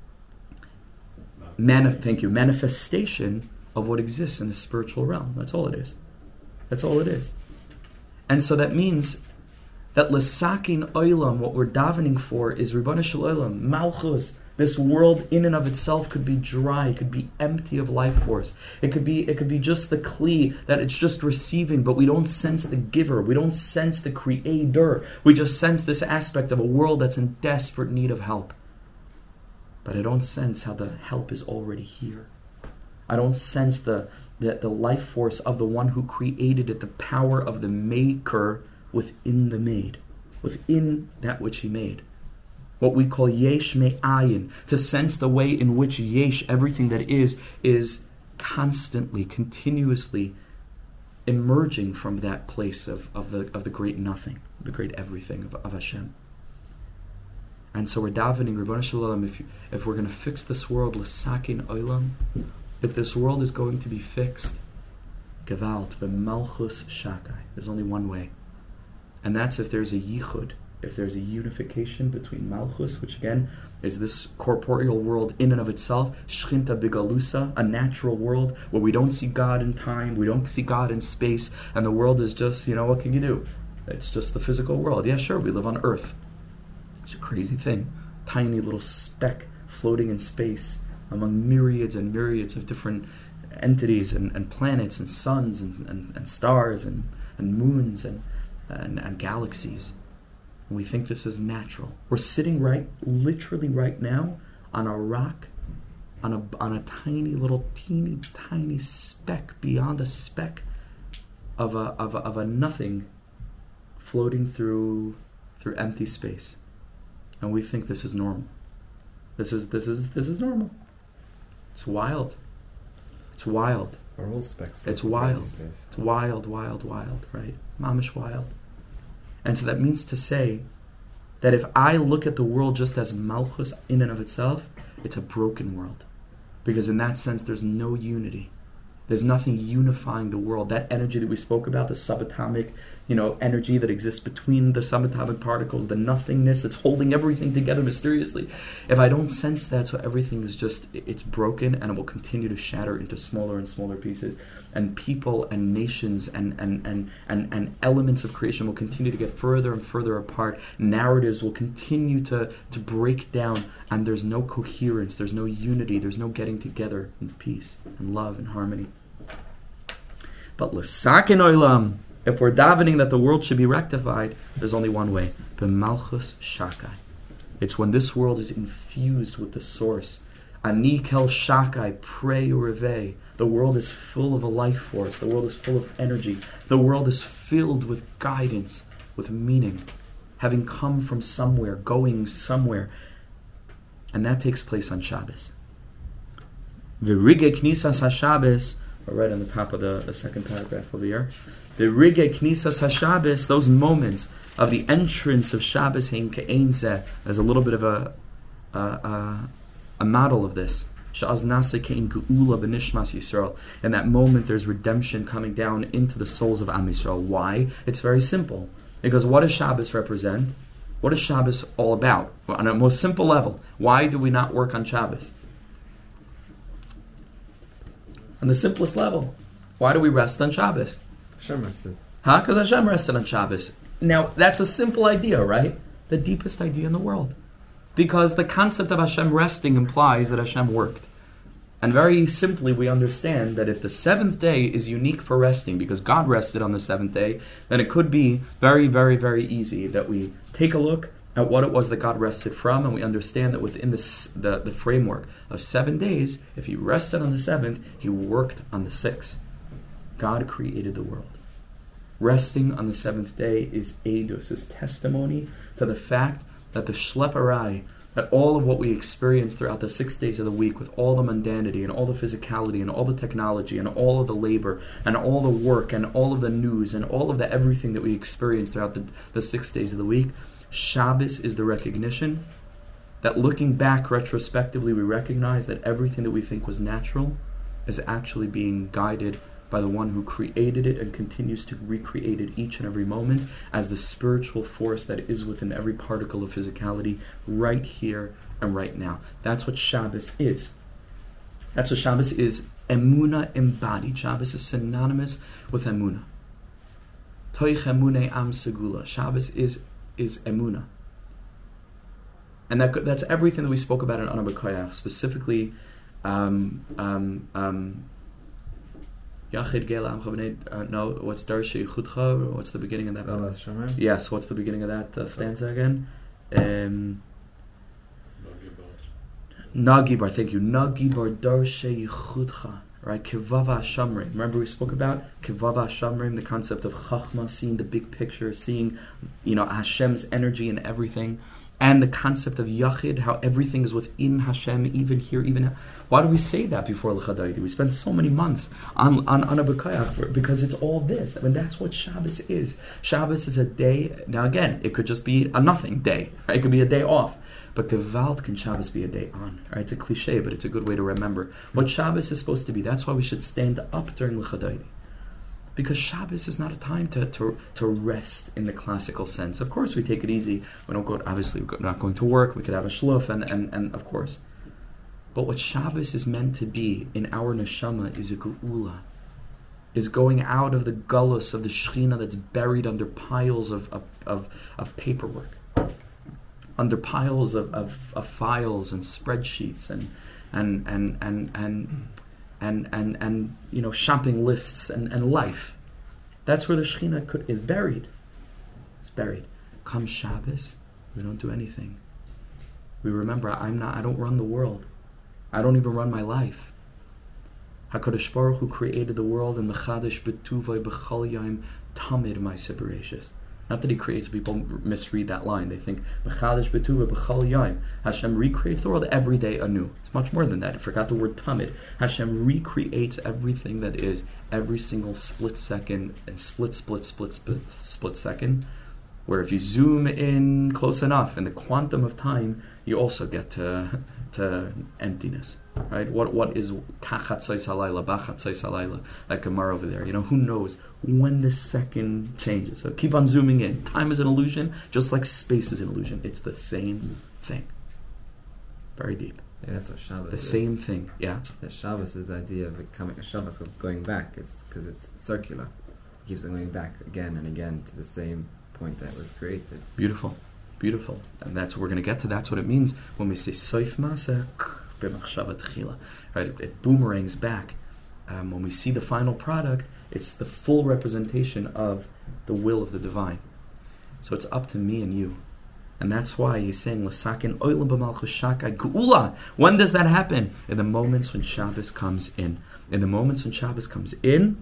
mani- thank you, manifestation of what exists in the spiritual realm. That's all it is. That's all it is. And so that means that l'sakin olam, what we're davening for, is Ribbana Shel Olam, Malchus. This world in and of itself could be dry, it could be empty of life force. It could be it could be just the kli, that it's just receiving, but we don't sense the giver, we don't sense the creator. We just sense this aspect of a world that's in desperate need of help. But I don't sense how the help is already here. I don't sense the, the, the life force of the one who created it, the power of the maker within the made, within that which he made. What we call yesh me'ayin, to sense the way in which yesh, everything that is, is constantly, continuously emerging from that place of, of the of the great nothing, the great everything of, of Hashem. And so we're davening, Ribbana Shel Olam, if, you, if we're going to fix this world, l'sakin olam, if this world is going to be fixed, Gevalt, b'malchus shakai. There's only one way. And that's if there's a yichud, if there's a unification between Malchus, which again is this corporeal world in and of itself, Shchinta Bigalusa, a natural world where we don't see God in time, we don't see God in space, and the world is just, you know, what can you do? It's just the physical world. Yeah, sure, we live on Earth. It's a crazy thing. Tiny little speck floating in space among myriads and myriads of different entities and, and planets and suns and, and, and stars and, and moons and, and, and galaxies. We think this is natural. We're sitting right, literally right now, on a rock, on a on a tiny little, teeny, tiny speck beyond a speck of a of a, of a nothing, floating through through empty space, and we think this is normal. This is this is this is normal. It's wild. It's wild. Our whole specks. It's wild. It's wild, wild, wild. Right, mamish wild. And so that means to say that if I look at the world just as Malchus in and of itself, it's a broken world. Because in that sense, there's no unity. There's nothing unifying the world. That energy that we spoke about, the subatomic, you know, energy that exists between the subatomic particles, the nothingness that's holding everything together mysteriously. If I don't sense that, so everything is just, it's broken and it will continue to shatter into smaller and smaller pieces. And people and nations and, and, and, and, and elements of creation will continue to get further and further apart. Narratives will continue to, to break down, and there's no coherence, there's no unity, there's no getting together in peace and love and harmony. But l'sakin olam, if we're davening that the world should be rectified, there's only one way. B'malchus shakai. It's when this world is infused with the source. Ani kel shakai, pray urevei. The world is full of a life force. The world is full of energy. The world is filled with guidance, with meaning, having come from somewhere, going somewhere. And that takes place on Shabbos. V'rige knisas haShabbos, right on the top of the, the second paragraph over here. The Rige Knisas HaShabbos, those moments of the entrance of Shabbos Hein Ke'ein Zeh. There's a little bit of a a, a, a model of this. Sha'az Nase Ke'ein Ge'ula B'nishmas Yisrael. In that moment, there's redemption coming down into the souls of Am Yisrael. Why? It's very simple. Because what does Shabbos represent? What is Shabbos all about? Well, on a most simple level, why do we not work on Shabbos? On the simplest level, why do we rest on Shabbos? Hashem rested. Huh? Because Hashem rested on Shabbos. Now, that's a simple idea, right? The deepest idea in the world. Because the concept of Hashem resting implies that Hashem worked. And very simply, we understand that if the seventh day is unique for resting, because God rested on the seventh day, then it could be very, very, very easy that we take a look at what it was that God rested from, and we understand that within this, the, the framework of seven days, if He rested on the seventh, He worked on the sixth. God created the world. Resting on the seventh day is eidos, is testimony to the fact that the shleparai, that all of what we experience throughout the six days of the week, with all the mundanity and all the physicality and all the technology and all of the labor and all the work and all of the news and all of the everything that we experience throughout the, the six days of the week, Shabbos is the recognition that looking back retrospectively, we recognize that everything that we think was natural is actually being guided by the one who created it and continues to recreate it each and every moment as the spiritual force that is within every particle of physicality right here and right now. That's what Shabbos is. That's what Shabbos is. Emunah embodied. Shabbos is synonymous with Emunah. Toich Emuneh Am Segula. Shabbos is is Emunah. And that that's everything that we spoke about in Ana B'Koyach, specifically um, um, um, Yachid Gela Am Chavnei. Uh, no, what's Darsha Yichudcha? What's the beginning of that? Uh, yes, what's the beginning of that uh, stanza again? Um, Nagibar, thank you. Nagibar Darsha Yichudcha. Right, Kivava Shamrim. Remember we spoke about Kivava Shamrim, the concept of Chachma, seeing the big picture, seeing, you know, Hashem's energy in everything, and the concept of Yachid, how everything is within Hashem, even here, even. Why do we say that before L'Chadaydi? We spend so many months on on Ana B'Koyach because it's all this. I mean, that's what Shabbos is. Shabbos is a day. Now again, it could just be a nothing day. Right? It could be a day off. But Gewalt can Shabbos be a day on. Right? It's a cliche, but it's a good way to remember what Shabbos is supposed to be. That's why we should stand up during L'Chadaydi. Because Shabbos is not a time to, to to rest in the classical sense. Of course, we take it easy. We don't go, obviously, we're not going to work. We could have a shluf, and, and, and of course. But what Shabbos is meant to be in our neshama is a geula, is going out of the gullus of the Shechina that's buried under piles of, of, of, of paperwork, under piles of, of, of files and spreadsheets and and and and and and and, and you know, shopping lists and, and life. That's where the Shechina could, is buried. It's buried. Come Shabbos, we don't do anything. We remember, I'm not. I don't run the world. I don't even run my life. HaKadosh Baruch Hu created the world and Mechadash B'tuvay B'chal Yom Tamid Ma'aseh Bereishis. Not that he creates, people misread that line. They think Mechadash B'tuvay B'chal Yom. Hashem recreates the world every day anew. It's much more than that. I forgot the word Tamid. Hashem recreates everything that is every single split second and split, split, split, split, split second. Where if you zoom in close enough in the quantum of time, you also get to to emptiness, right? What what is kachatzais halayla, bachatzais halayla? That Gemara over there. You know, who knows when the second changes? So keep on zooming in. Time is an illusion, just like space is an illusion. It's the same thing. Very deep. Yeah, that's what Shabbos the is. The same thing. Yeah. The Shabbos is the idea of becoming a Shabbos of going back. It's because it's circular. It keeps on going back again and again to the same point that was created. Beautiful. Beautiful. And that's what we're going to get to. That's what it means when we say Soif Maseh b'machshava tchila. Right? It, it boomerangs back. Um, when we see the final product, it's the full representation of the will of the divine. So it's up to me and you. And that's why he's saying L'sakin oilam b'malchus shakai geula. When does that happen? In the moments when Shabbos comes in. In the moments when Shabbos comes in,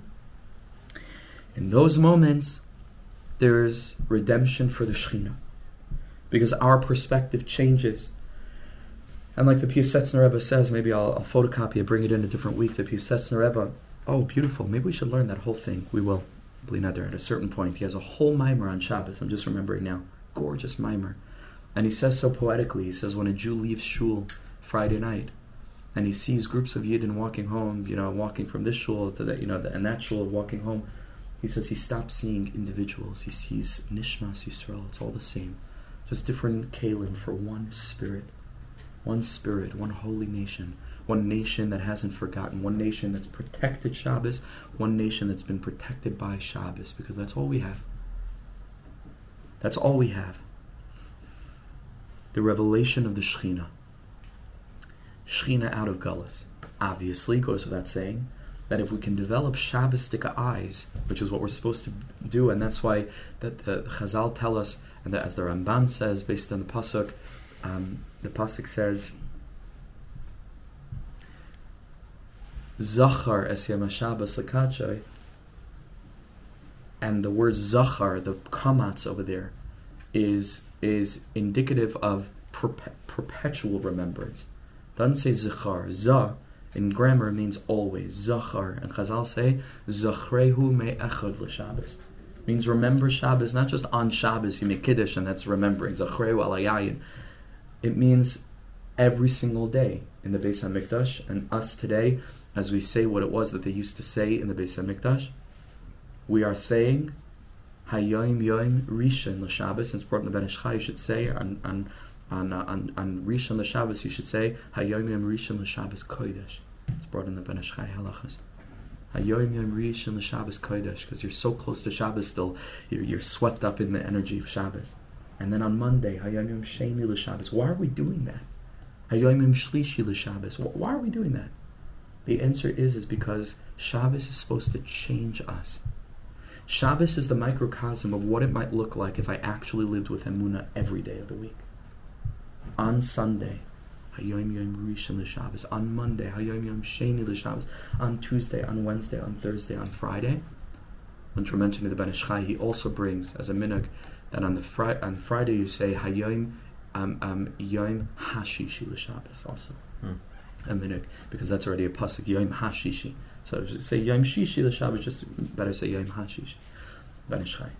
in those moments, there's redemption for the Shechina. Because our perspective changes. And like the Piasetzner Rebbe says, maybe I'll, I'll photocopy it, bring it in a different week. The Piasetzner Rebbe, oh, beautiful. Maybe we should learn that whole thing. We will. Bli Neder, at a certain point. He has a whole mimer on Shabbos. I'm just remembering now. Gorgeous mimer. And he says so poetically, he says, when a Jew leaves shul Friday night, and he sees groups of Yidden walking home, you know, walking from this shul to that, you know, and that shul walking home, he says he stops seeing individuals. He sees Nishmas Yisrael. It's all the same. Just different kalim for one spirit. One spirit, one holy nation. One nation that hasn't forgotten. One nation that's protected Shabbos. One nation that's been protected by Shabbos. Because that's all we have. That's all we have. The revelation of the Shechina. Shechina out of Gullus. Obviously, goes without saying, that if we can develop Shabbostika eyes, which is what we're supposed to do, and that's why that the Chazal tell us, and that as the Ramban says, based on the pasuk, um, the pasuk says, Zachar es yom Shabbos lekachay, and the word Zachar, the kamatz over there, is is indicative of perpe- perpetual remembrance. Doesn't say Zachar. Zah in grammar means always. Zachar. And Chazal say, Zachrehu me'echad l'Shabbos. Means remember Shabbos, not just on Shabbos you make Kiddush and that's remembering. Zachrehu alayayin. It means every single day in the Beis HaMikdash, and us today, as we say what it was that they used to say in the Beis HaMikdash, we are saying Hayom Yom Rishon L'Shabbos. And it's brought in the Ben Ish Chai, you should say on on on uh, on, on Rishon L'Shabbos, you should say Hayom Yom Rishon L'Shabbos Kodesh. It's brought in the Ben Ish Chai halachas. Hayom Yom Rishon L'Shabbos Kodesh, because you're so close to Shabbos still, you're, you're swept up in the energy of Shabbos. And then on Monday, Hayom Yom Sheni L'Shabbos. Why are we doing that? Hayom Yom Shlishi L'Shabbos. Why are we doing that? The answer is is because Shabbos is supposed to change us. Shabbos is the microcosm of what it might look like if I actually lived with Emunah every day of the week. On Sunday, Hayom Yom Rishon L'Shabbos. On Monday, Hayom Yom Sheni L'Shabbos. On Tuesday, on Wednesday, on Thursday, on Friday. When we're mentioning the Ben Ish Chai, he also brings as a minhag that on the fri- on Friday you say Hayom um, um, Yom Hashishi L'Shabbos also. Hmm. A minhag, because that's already a pasuk, Yom Hashishi. So if you say Yom Shishi L'Shabbos, just better say Yom Hashishi. Ben Ish Chai.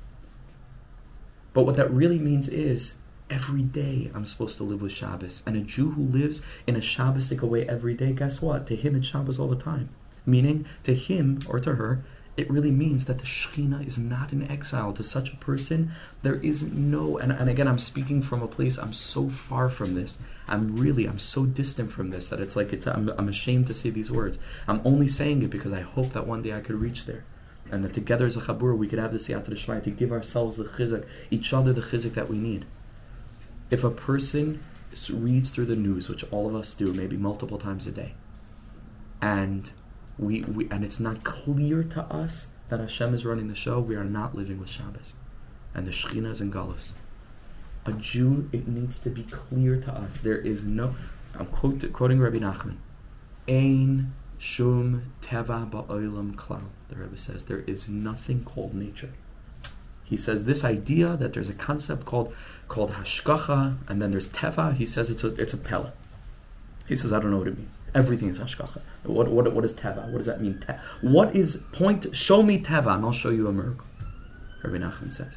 But what that really means is, every day I'm supposed to live with Shabbos. And a Jew who lives in a Shabbostic way every day, guess what? To him it's Shabbos all the time. Meaning, to him or to her, it really means that the Shekhinah is not in exile. To such a person, there is no, and, and again, I'm speaking from a place, I'm so far from this. I'm really, I'm so distant from this that it's like, it's. I'm, I'm ashamed to say these words. I'm only saying it because I hope that one day I could reach there. And that together as a Chabur, we could have the Siyata D'Shmaya to give ourselves the chizuk, each other the chizuk that we need. If a person reads through the news, which all of us do, maybe multiple times a day, and we, we and it's not clear to us that Hashem is running the show, we are not living with Shabbos. And the Shekhinah is in Galus. A Jew, it needs to be clear to us. There is no, I'm quote, quoting Rabbi Nachman, Ein shum teva ba'olam klal. The Rebbe says, there is nothing called nature. He says this idea that there's a concept called called hashkacha, and then there's teva. He says it's a it's a pella. He says I don't know what it means. Everything is hashkacha. What what what is teva? What does that mean? Te- what is point? Show me teva, and I'll show you a miracle. Rabbi Nachman says,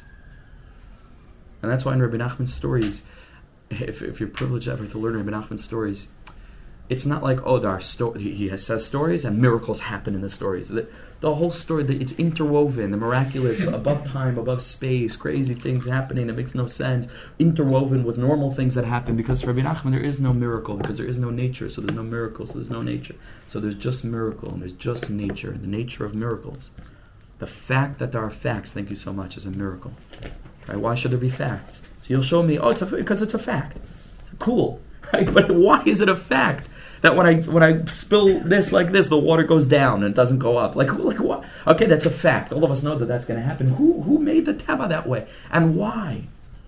and that's why in Rabbi Nachman's stories, if if you're privileged ever to learn Rabbi Nachman's stories, it's not like, oh, there are sto- he says stories and miracles happen in the stories. The, the whole story, the, it's interwoven, the miraculous, above time, above space, crazy things happening that makes no sense, interwoven with normal things that happen. Because for Rabbi Nachman, there is no miracle, because there is no nature, so there's no miracle, so there's no nature. So there's just miracle, and there's just nature, the nature of miracles. The fact that there are facts, thank you so much, is a miracle. Right? Why should there be facts? So you'll show me, oh, it's a, because it's a fact. Cool. Right? But why is it a fact that when I when I spill this like this, the water goes down and it doesn't go up? Like like what? Okay, that's a fact. All of us know that that's going to happen. Who who made the teva that way, and why?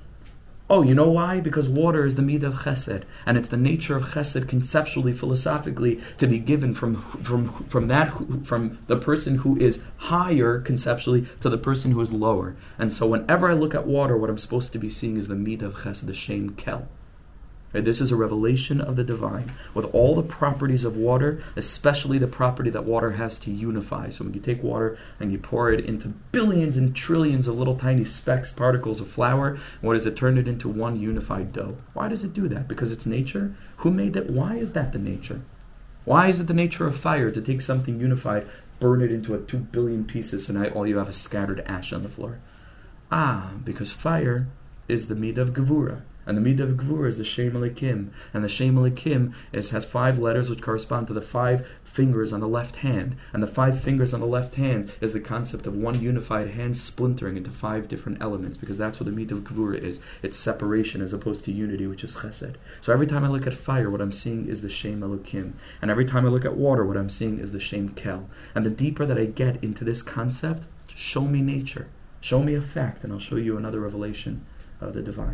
Oh, you know why? Because water is the midah of chesed, and it's the nature of chesed conceptually, philosophically, to be given from from from that from the person who is higher conceptually to the person who is lower. And so, whenever I look at water, what I'm supposed to be seeing is the midah of chesed, the shem kel. Right, this is a revelation of the divine with all the properties of water, especially the property that water has to unify. So when you take water and you pour it into billions and trillions of little tiny specks, particles of flour, what does it turn it into? One unified dough. Why does it do that? Because it's nature? Who made that? Why is that the nature? Why is it the nature of fire to take something unified, burn it into a two billion pieces, and all you have is scattered ash on the floor? Ah, because fire is the midah of Gevura. And the midah of Gevura is the Shem Elikim. And the Shem Elikim is, has five letters which correspond to the five fingers on the left hand. And the five fingers on the left hand is the concept of one unified hand splintering into five different elements, because that's what the midah of Gevura is. It's separation as opposed to unity, which is chesed. So every time I look at fire, what I'm seeing is the Shem Elikim. And every time I look at water, what I'm seeing is the Shem Kel. And the deeper that I get into this concept, show me nature. Show me a fact, and I'll show you another revelation of the divine.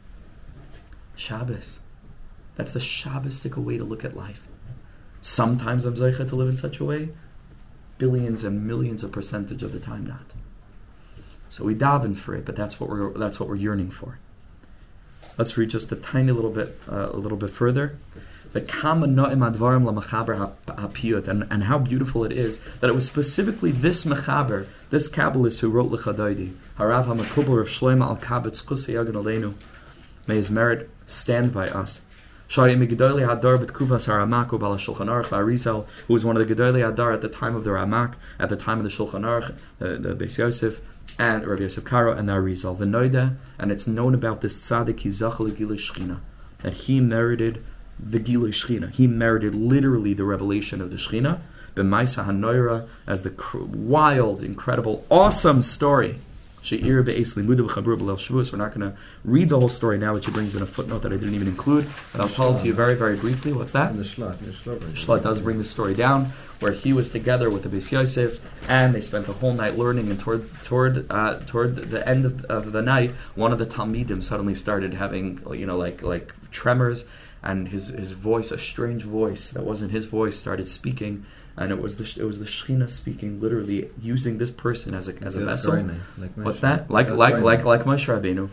Shabbos. That's the Shabbostic way to look at life. Sometimes I'm zeicha to live in such a way. Billions and millions of percentage of the time not. So we daven for it, but that's what we're that's what we're yearning for. Let's read just a tiny little bit, uh, a little bit further. The kama no'im advarim la'mechaber ha'piyut, and and how beautiful it is that it was specifically this mechaber, this Kabbalist who wrote L'Chadaydi, Harav HaMakubal Rav Shlomo Al-Kabetz Chusay Yagan Aleinu. May his merit stand by us. Shaya Migdali Hadar B'Tkuvas HaRamak Ubala Shulchan Aruch Arizal, who was one of the Gedolei Hadar at the time of the Ramak, at the time of the Shulchan Aruch, the, the Beis Yosef, and Rabbi Yosef Karo and the Arizal. The Noida, and it's known about this tzaddik Yizachal Gilui Shechina, that he merited the Gilui Shechina. He merited literally the revelation of the Shechina, B'Maisa HaNoira, as the cr- wild, incredible, awesome story. She'ir be'es limuda b'chabur b'leil Shavuos. We're not going to read the whole story now, which he brings in a footnote that I didn't even include, but I'll tell it to you very, very briefly. What's that? In the Shlach. The Shlach does bring the story down, where he was together with the Beis Yosef, and they spent the whole night learning, and toward toward uh, toward the end of, of the night, one of the Talmidim suddenly started having, you know, like like tremors, and his, his voice, a strange voice that wasn't his voice, started speaking. And it was the it was the Shechina speaking, literally using this person as a as a vessel. Like What's that? Like like like like Moshe Rabbeinu,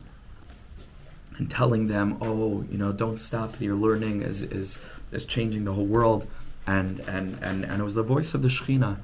and telling them, oh, you know, don't stop. Your learning is is is changing the whole world, and and and and it was the voice of the Shechina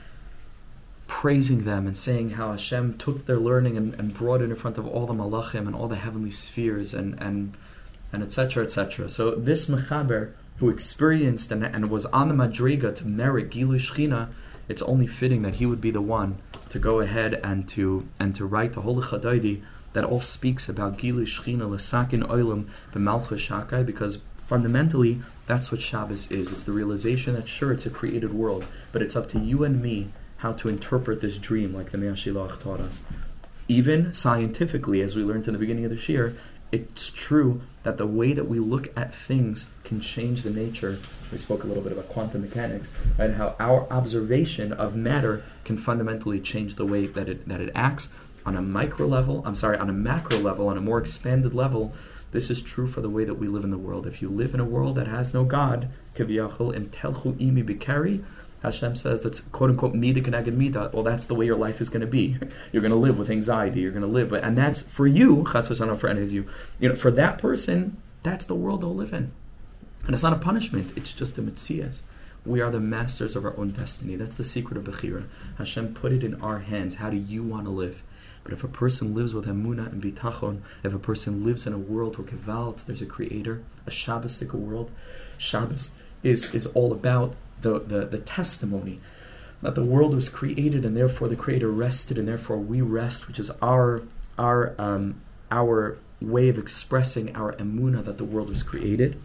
praising them and saying how Hashem took their learning and, and brought it in front of all the malachim and all the heavenly spheres and and and et cetera et cetera. So this mechaber, who experienced and, and was on the madriga to merit Gilui Shechina, it's only fitting that he would be the one to go ahead and to and to write the whole Chadaidi that all speaks about Gilui Shechina l'sakin oilam b'malchus shakai, because fundamentally that's what Shabbos is. It's the realization that sure, it's a created world, but it's up to you and me how to interpret this dream, like the Mea Shilach taught us. Even scientifically, as we learned in the beginning of the Shir, it's true that the way that we look at things can change the nature. We spoke a little bit about quantum mechanics, and how our observation of matter can fundamentally change the way that it that it acts on a micro level. I'm sorry, on a macro level, on a more expanded level. This is true for the way that we live in the world. If you live in a world that has no God, kiviyachol, and telchu imi bikari, Hashem says that's quote unquote mida keneged mida. Well, that's the way your life is going to be. You're going to live with anxiety. You're going to live, and that's for you. Chas v'shalom, for any of you, you know, for that person, that's the world they'll live in, and it's not a punishment. It's just a mitzias. We are the masters of our own destiny. That's the secret of Bechira. Hashem put it in our hands. How do you want to live? But if a person lives with Emunah and Bitachon, if a person lives in a world where Kevalt, there's a creator, a Shabbostic world, Shabbos is is all about The, the, the testimony that the world was created and therefore the Creator rested and therefore we rest, which is our our um, our way of expressing our emunah that the world was created.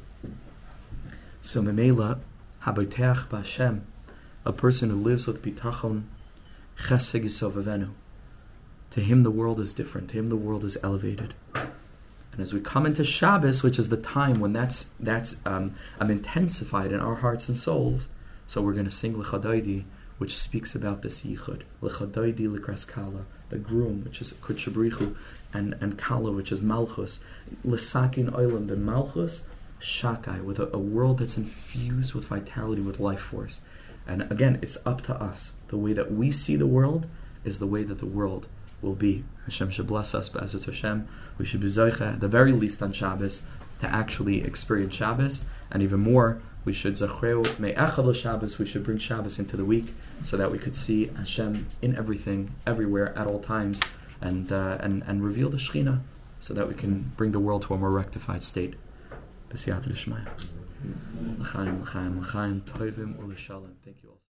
So memela habayteach b'Hashem, a person who lives with bitachon, chesed yisovavenu. To him the world is different. To him the world is elevated. And as we come into Shabbos, which is the time when that's that's um, um, intensified in our hearts and souls. So we're going to sing L'chadaidi, which speaks about this yichud. L'chadaidi l'kras kala, the groom, which is kutshabrichu, and and kala, which is malchus. L'sakin oilam, the malchus, shakai, with a, a world that's infused with vitality, with life force. And again, it's up to us. The way that we see the world is the way that the world will be. Hashem should bless us, but as it's Hashem, we should be zoicha, at the very least on Shabbos, to actually experience Shabbos, and even more, we should zachreu me'echad l'Shabbos, we should bring Shabbos into the week, so that we could see Hashem in everything, everywhere, at all times, and uh, and and reveal the Shechina, so that we can bring the world to a more rectified state. B'siyata d'shmaya. L'chaim, l'chaim, l'chaim, tovim u'l'shalom. Thank you all.